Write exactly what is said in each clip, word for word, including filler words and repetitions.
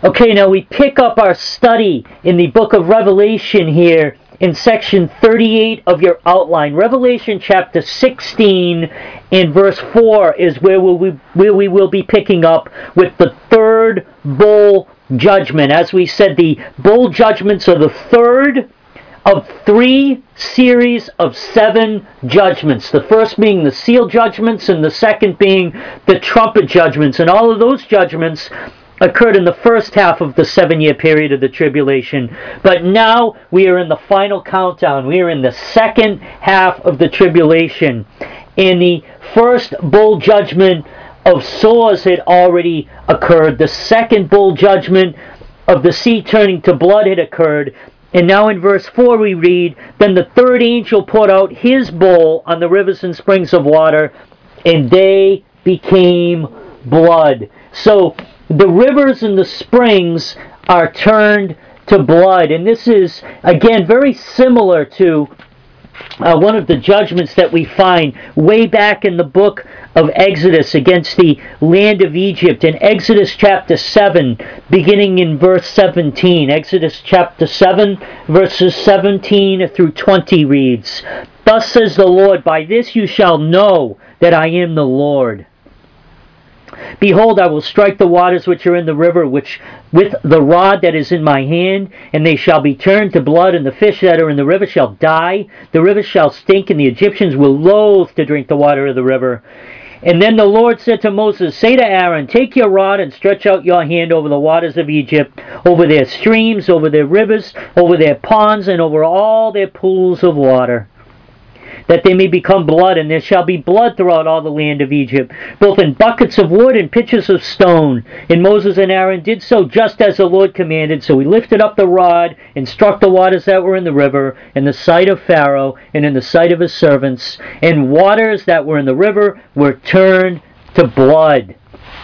Okay, now we pick up our study in the book of Revelation here in section thirty-eight of your outline. Revelation chapter sixteen and verse four is where we, where we will be picking up with the third bowl judgment. As we said, the bowl judgments are the third of three series of seven judgments. The first being the seal judgments and the second being the trumpet judgments. And all of those judgments occurred in the first half of the seven-year period of the tribulation. But now we are in the final countdown. We are in the second half of the tribulation. In the first bowl judgment of sores had already occurred. The second bowl judgment of the sea turning to blood had occurred. And now in verse four we read, "Then the third angel poured out his bowl on the rivers and springs of water, and they became blood." So the rivers and the springs are turned to blood. And this is, again, very similar to uh, one of the judgments that we find way back in the book of Exodus against the land of Egypt. In Exodus chapter seven, beginning in verse seventeen. Exodus chapter seven, verses seventeen through twenty reads, "Thus says the Lord, by this you shall know that I am the Lord. Behold, I will strike the waters which are in the river which with the rod that is in my hand, and they shall be turned to blood, and the fish that are in the river shall die. The river shall stink, and the Egyptians will loathe to drink the water of the river." And then the Lord said to Moses, "Say to Aaron, take your rod and stretch out your hand over the waters of Egypt, over their streams, over their rivers, over their ponds, and over all their pools of water, that they may become blood, and there shall be blood throughout all the land of Egypt, both in buckets of wood and pitchers of stone." And Moses and Aaron did so just as the Lord commanded. So he lifted up the rod and struck the waters that were in the river, in the sight of Pharaoh and in the sight of his servants, and waters that were in the river were turned to blood.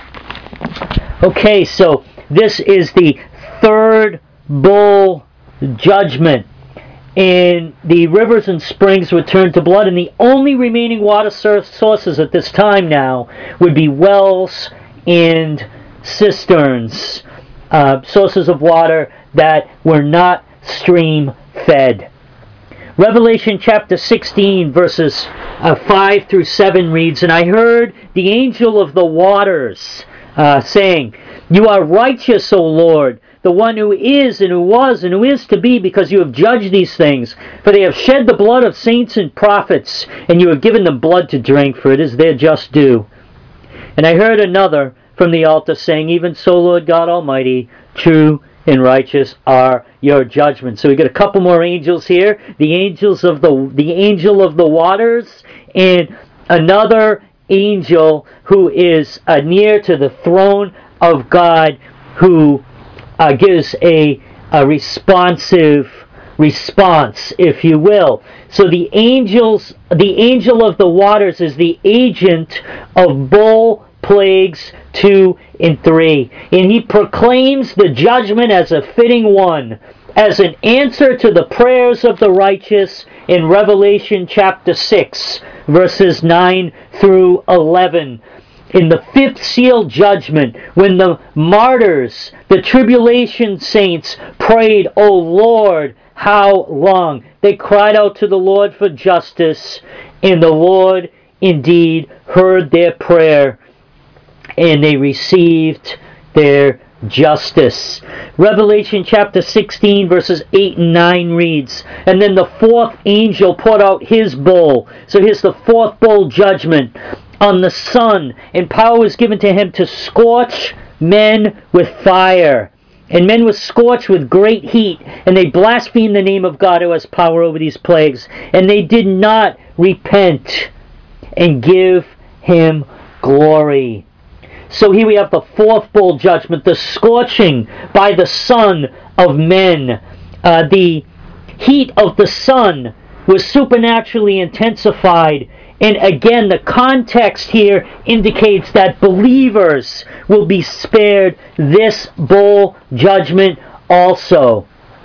Okay, so this is the third bowl judgment. And the rivers and springs were turned to blood, and the only remaining water sources at this time now would be wells and cisterns, uh, sources of water that were not stream fed. Revelation chapter sixteen, verses uh, five through seven reads, "And I heard the angel of the waters uh, saying, You are righteous, O Lord, the one who is and who was and who is to be, because you have judged these things. For they have shed the blood of saints and prophets, and you have given them blood to drink, for it is their just due. And I heard another from the altar saying, Even so, Lord God Almighty, true and righteous are your judgments." So we got a couple more angels here. The angels of the the angel of the waters, and another angel who is uh, near to the throne of God, who Uh, gives a, a responsive response, if you will. So the angels, the angel of the waters is the agent of bowl plagues two and three, and he proclaims the judgment as a fitting one, as an answer to the prayers of the righteous in Revelation chapter six, verses nine through eleven. In the fifth seal judgment, when the martyrs, the tribulation saints, prayed, "O Lord, how long?" They cried out to the Lord for justice, and the Lord indeed heard their prayer, and they received their justice. Revelation chapter sixteen, verses eight and nine reads, "And then the fourth angel poured out his bowl." So here's the fourth bowl judgment. "On the sun, and power was given to him to scorch men with fire. And men were scorched with great heat, and they blasphemed the name of God who has power over these plagues. And they did not repent and give him glory." So here we have the fourth bowl judgment, the scorching by the sun of men. Uh, the heat of the sun was supernaturally intensified. And again, the context here indicates that believers will be spared this bowl judgment also.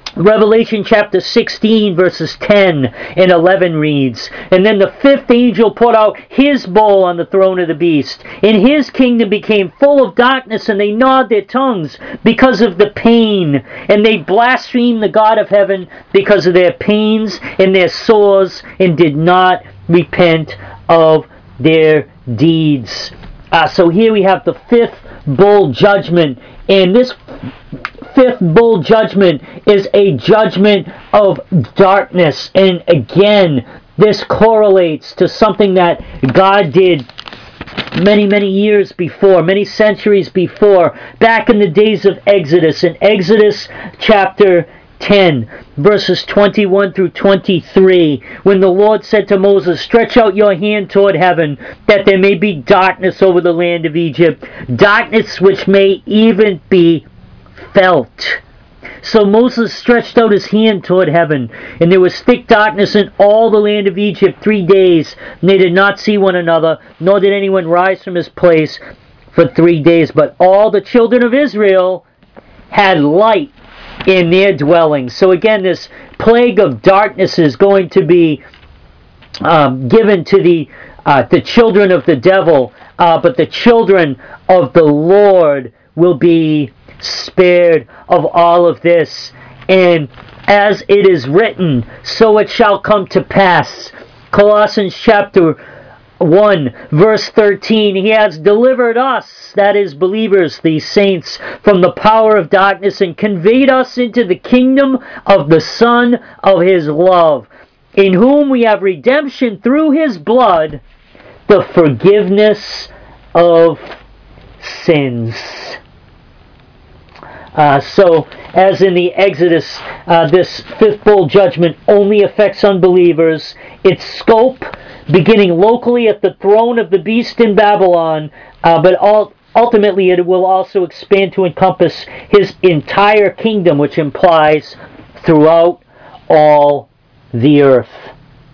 Revelation chapter sixteen verses ten and eleven reads, "And then the fifth angel poured out his bowl on the throne of the beast, and his kingdom became full of darkness, and they gnawed their tongues because of the pain, and they blasphemed the God of heaven because of their pains and their sores, and did not repent of their deeds." Uh, so here we have the fifth bowl judgment, and this fifth bowl judgment is a judgment of darkness. And again, this correlates to something that God did many, many years before, many centuries before, back in the days of Exodus. In Exodus chapter ten, verses twenty-one through twenty-three, when the Lord said to Moses, "Stretch out your hand toward heaven, that there may be darkness over the land of Egypt, darkness which may even be felt." So Moses stretched out his hand toward heaven, and there was thick darkness in all the land of Egypt three days, and they did not see one another, nor did anyone rise from his place for three days. But all the children of Israel had light in their dwellings. So again, this plague of darkness is going to be um, given to the uh, the children of the devil, uh, but the children of the Lord will be spared of all of this. And as it is written, so it shall come to pass. Colossians chapter one verse thirteen, "He has delivered us," that is believers, the saints, "from the power of darkness and conveyed us into the kingdom of the Son of his love, in whom we have redemption through his blood, the forgiveness of sins." Uh, so, as in the Exodus, uh, this fifth bowl judgment only affects unbelievers. Its scope beginning locally at the throne of the beast in Babylon, uh, but all, ultimately it will also expand to encompass his entire kingdom, which implies throughout all the earth.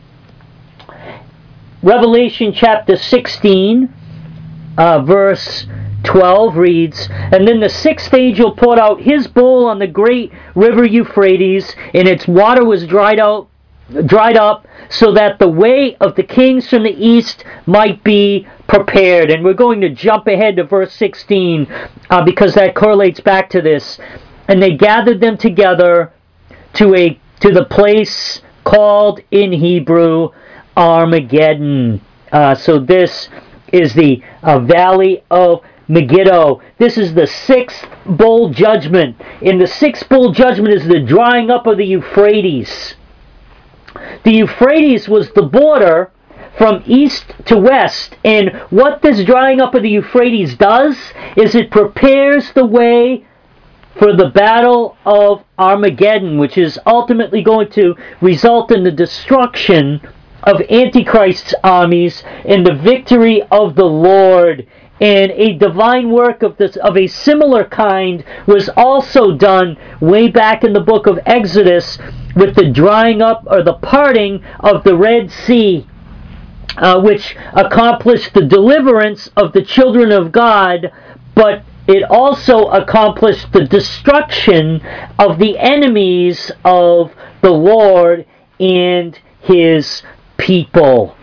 Revelation chapter sixteen, uh, verse twelve reads, "And then the sixth angel poured out his bowl on the great river Euphrates, and its water was dried out dried up, so that the way of the kings from the east might be prepared." And we're going to jump ahead to verse sixteen, uh, because that correlates back to this. "And they gathered them together to a to the place called in Hebrew Armageddon." Uh, so this is the uh, Valley of Megiddo. This is the sixth bowl judgment. And the sixth bowl judgment is the drying up of the Euphrates. The Euphrates was the border from east to west, and what this drying up of the Euphrates does is it prepares the way for the battle of Armageddon, which is ultimately going to result in the destruction of Antichrist's armies and the victory of the Lord. And a divine work of this of a similar kind was also done way back in the book of Exodus with the drying up or the parting of the Red Sea, uh, which accomplished the deliverance of the children of God, but it also accomplished the destruction of the enemies of the Lord and his people.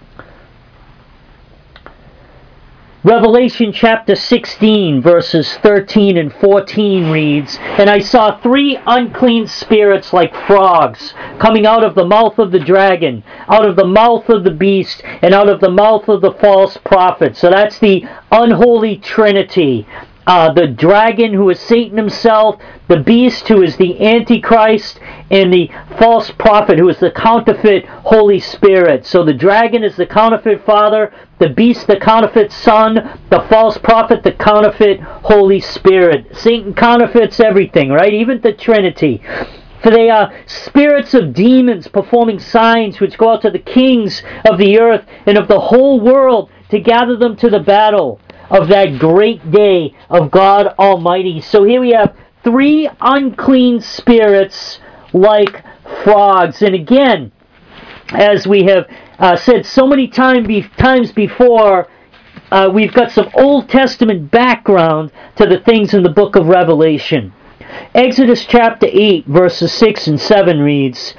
Revelation chapter sixteen verses thirteen and fourteen reads, "And I saw three unclean spirits like frogs coming out of the mouth of the dragon, out of the mouth of the beast, and out of the mouth of the false prophet." So that's the unholy trinity. Uh, the dragon, who is Satan himself, the beast, who is the Antichrist, and the false prophet, who is the counterfeit Holy Spirit. So the dragon is the counterfeit Father, the beast the counterfeit Son, the false prophet the counterfeit Holy Spirit. Satan counterfeits everything, right? Even the Trinity. For they are spirits of demons performing signs which go out to the kings of the earth and of the whole world to gather them to the battle of that great day of God Almighty. So here we have three unclean spirits like frogs. And again, as we have uh, said so many time be- times before, uh, we've got some Old Testament background to the things in the book of Revelation. Exodus chapter eight, verses six and seven reads,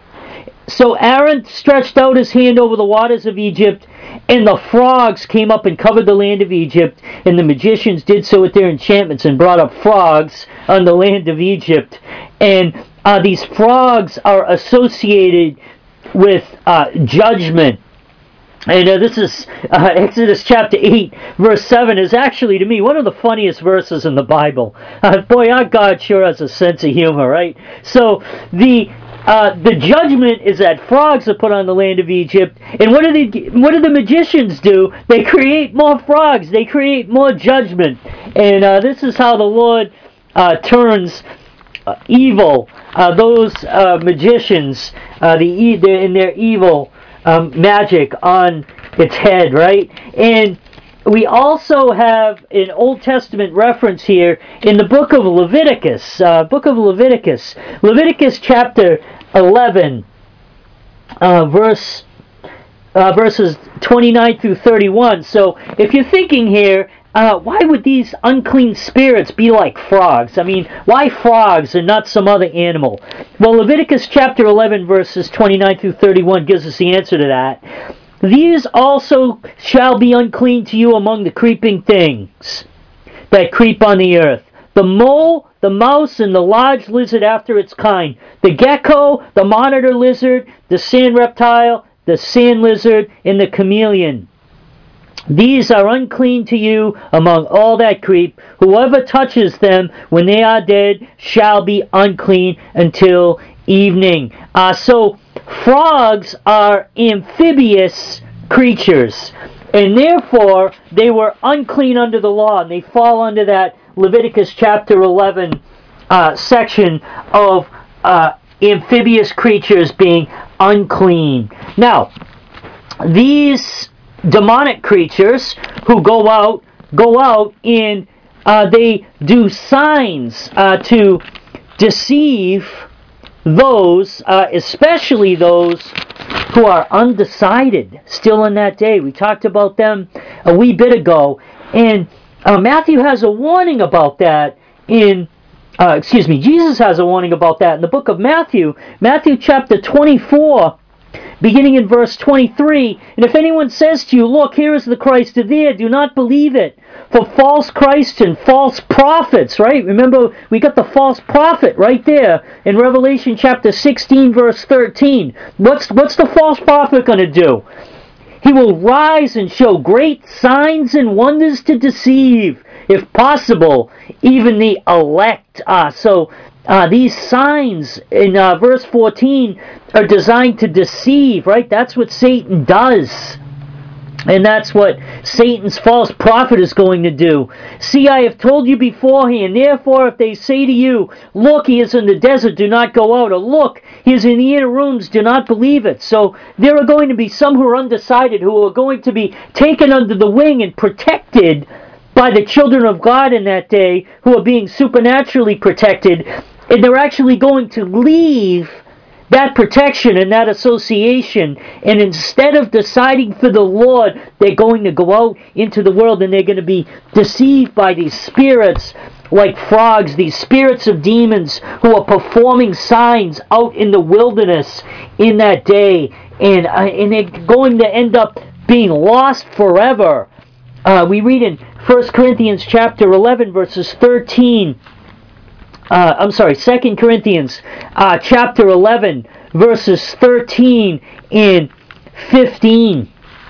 "So Aaron stretched out his hand over the waters of Egypt, and the frogs came up and covered the land of Egypt, and the magicians did so with their enchantments and brought up frogs on the land of Egypt." And uh, these frogs are associated with uh, judgment. And uh, this is uh, Exodus chapter eight, verse seven is actually, to me, one of the funniest verses in the Bible. Uh, boy, our God sure has a sense of humor, right? So the uh, the judgment is that frogs are put on the land of Egypt. And what do the what do the magicians do? They create more frogs. They create more judgment. And uh, this is how the Lord uh, turns uh, evil. Uh, those uh, magicians, uh, the in their evil um, magic on its head, right? And we also have an Old Testament reference here in the book of Leviticus. Uh, book of Leviticus. Leviticus chapter eleven, uh, verse uh, verses twenty-nine through thirty-one. So if you're thinking here, uh, why would these unclean spirits be like frogs? I mean, why frogs and not some other animal? Well, Leviticus chapter eleven, verses twenty-nine through thirty-one gives us the answer to that. "These also shall be unclean to you among the creeping things that creep on the earth: the mole, the mouse, and the large lizard after its kind, the gecko, the monitor lizard, the sand reptile, the sand lizard, and the chameleon. These are unclean to you among all that creep. Whoever touches them when they are dead shall be unclean until evening." Uh, so, frogs are amphibious creatures, and therefore they were unclean under the law, and they fall under that Leviticus chapter eleven uh, section of uh, amphibious creatures being unclean. Now, these demonic creatures who go out, go out and uh, they do signs uh, to deceive those, uh, especially those who are undecided still in that day. We talked about them a wee bit ago, and uh, Matthew has a warning about that in, uh, excuse me, Jesus has a warning about that in the book of Matthew, Matthew chapter twenty-four, beginning in verse twenty-three. "And if anyone says to you, 'Look, here is the Christ,' or 'there,' do not believe it. For false Christs and false prophets," right? Remember, we got the false prophet right there in Revelation chapter sixteen, verse thirteen. What's, what's the false prophet going to do? "He will rise and show great signs and wonders to deceive, if possible, even the elect." Uh, so, Uh, these signs in uh, verse fourteen are designed to deceive, right? That's what Satan does. And that's what Satan's false prophet is going to do. "See, I have told you beforehand. Therefore, if they say to you, 'Look, he is in the desert,' do not go out. Or 'Look, he is in the inner rooms,' do not believe it." So there are going to be some who are undecided, who are going to be taken under the wing and protected by the children of God in that day, who are being supernaturally protected. And they're actually going to leave that protection and that association, and instead of deciding for the Lord, they're going to go out into the world, and they're going to be deceived by these spirits like frogs, these spirits of demons who are performing signs out in the wilderness in that day, and, uh, and they're going to end up being lost forever. Uh, we read in First Corinthians chapter eleven, verses thirteen. Uh, I'm sorry, Second Corinthians uh, chapter eleven, verses thirteen and fifteen.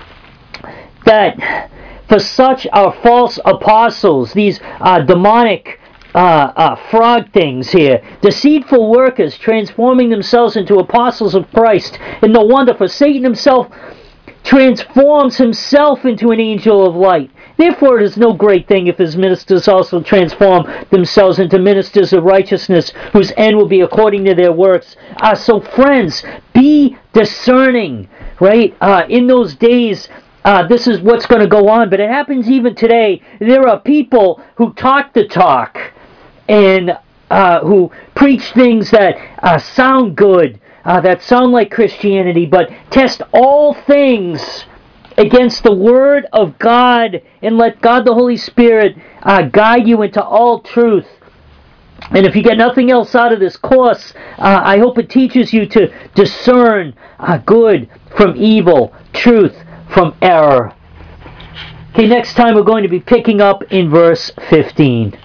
That for such are false apostles, these uh, demonic uh, uh, frog things here, deceitful workers, transforming themselves into apostles of Christ. And no wonder, for Satan himself transforms himself into an angel of light. Therefore, it is no great thing if his ministers also transform themselves into ministers of righteousness, whose end will be according to their works. Uh, so, friends, be discerning, right? Uh, in those days, uh, this is what's going to go on. But it happens even today. There are people who talk the talk and uh, who preach things that uh, sound good, uh, that sound like Christianity, but test all things against the Word of God, and let God the Holy Spirit uh, guide you into all truth. And if you get nothing else out of this course, uh, I hope it teaches you to discern uh, good from evil, truth from error. Okay, next time we're going to be picking up in verse fifteen.